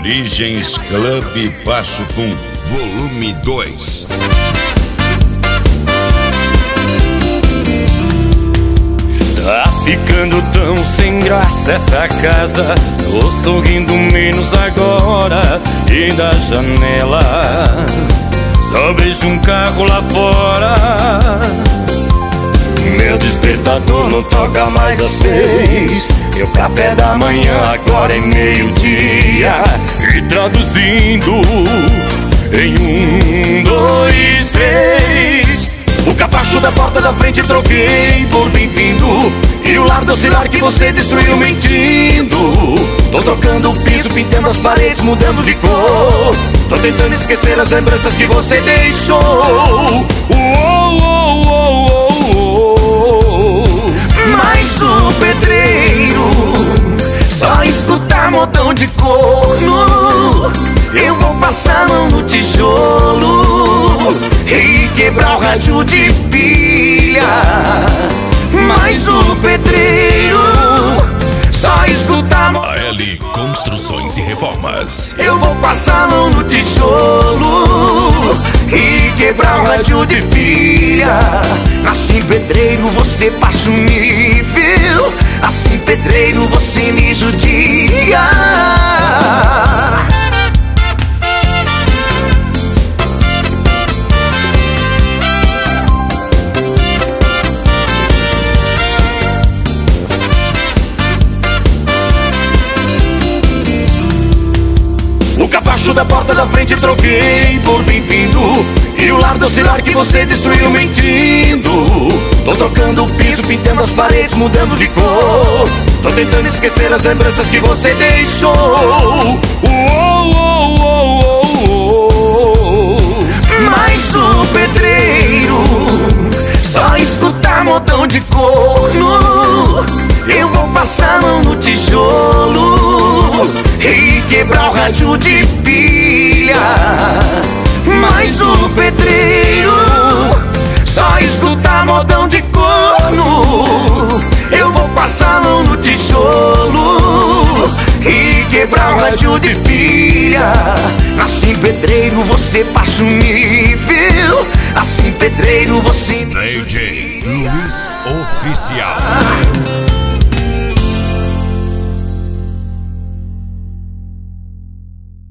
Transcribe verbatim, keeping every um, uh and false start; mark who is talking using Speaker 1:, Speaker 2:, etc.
Speaker 1: Origens Clube Passo Fundo, volume dois.
Speaker 2: Tá ficando tão sem graça essa casa. Tô sorrindo menos agora. E da janela só vejo um carro lá fora. Meu despertador não toca mais às seis. Meu café da manhã agora é meio-dia. E traduzindo em um, dois, três, o capacho da porta da frente troquei por bem-vindo. E o lar docilar que você destruiu mentindo. Tô trocando o piso, pintando as paredes, mudando de cor. Tô tentando esquecer as lembranças que você deixou. Uou, uou, uou, uou. Mas o pedreiro só escutar modão de corno. Eu vou passar a mão no tijolo e quebrar o rádio de pilha. Mas o pedreiro só escutar
Speaker 1: A L Construções e Reformas.
Speaker 2: Eu vou passar a mão no tijolo e quebrar o rádio de pilha. Assim, pedreiro, você passa um nível. Assim, pedreiro, você me judia. O capacho da porta da frente troquei por bem-vindo. E o lar docilar que você destruiu mentindo. Tô trocando o piso, pintando as paredes, mudando de cor. Tô tentando esquecer as lembranças que você deixou. Uou, uou, uou, uou, uou. Mas o pedreiro só escutar modão de corno. Eu vou passar a mão no tijolo e quebrar o rádio de pilha. Mas o pedreiro só escuta modão de corno. Eu vou passar a mão no tijolo e quebrar o rádio de pilha. Assim, pedreiro, você passa um nível. Assim, pedreiro, você me
Speaker 1: D J Luiz Oficial.